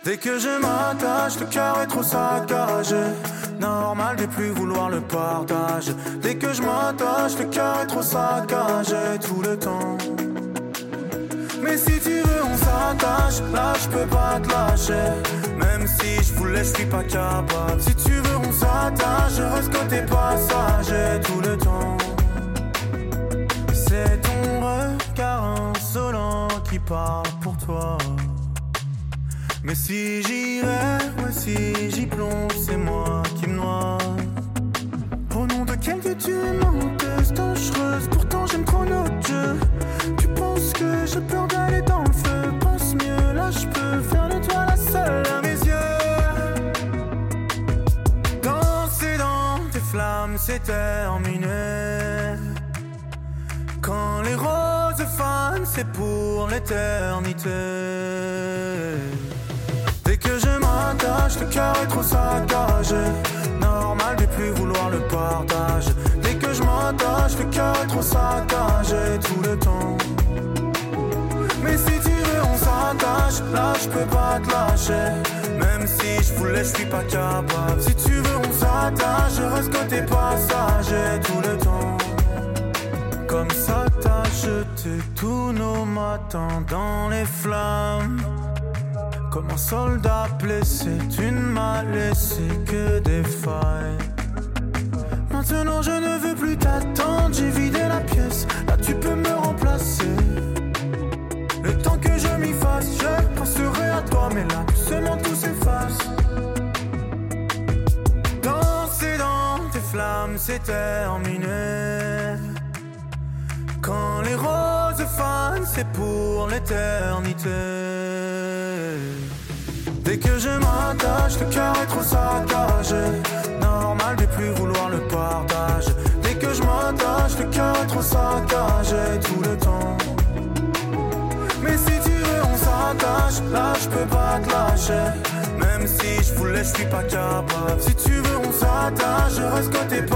Dès que je m'attache, le cœur est trop saccagé. Normal de plus vouloir le partage. Dès que je m'attache, le cœur est trop saccagé tout le temps. Mais si tu veux on s'attache, là je peux pas te lâcher. Même si je voulais, je suis pas capable. Si tu veux on s'attache, je reste côté passager tout le temps. C'est ton regard insolent qui parle pour toi. Mais si j'y vais, ouais si j'y plonge, c'est moi qui me noie. Au nom de quel dieu tu m'empêches dangereuse, pourtant j'aime trop notre jeu. Tu penses que j'ai peur d'aller dans le feu, pense mieux, là je peux faire de toi la seule à mes yeux. Danser dans tes flammes, c'est terminé. Quand les roses fanent, c'est pour l'éternité. Dès que je m'attache, le cœur est trop saccagé. Normal de plus vouloir le partage. Dès que je m'attache, le cœur est trop saccagé tout le temps. Mais si tu veux on s'attache, là je peux pas te lâcher. Même si je voulais, je suis pas capable. Si tu veux on s'attache, je reste côté passager tout le temps. Comme ça t'as jeté tous nos matins dans les flammes. Comme un soldat blessé, tu ne m'as laissé que des failles. Maintenant je ne veux plus t'attendre, j'ai vidé la pièce. Là tu peux me remplacer. Le temps que je m'y fasse, je penserai à toi. Mais là seulement tout s'efface. Danser dans tes flammes, c'est terminé. Quand les roses fanent, c'est pour l'éternité. Dès que je m'attache, le cœur est trop saccagé. Normal de plus vouloir le partage. Dès que je m'attache, le cœur est trop saccagé tout le temps. Mais si tu veux on s'attache, là je peux pas te lâcher. Même si je voulais, je suis pas capable. Si tu veux on s'attache, je reste côté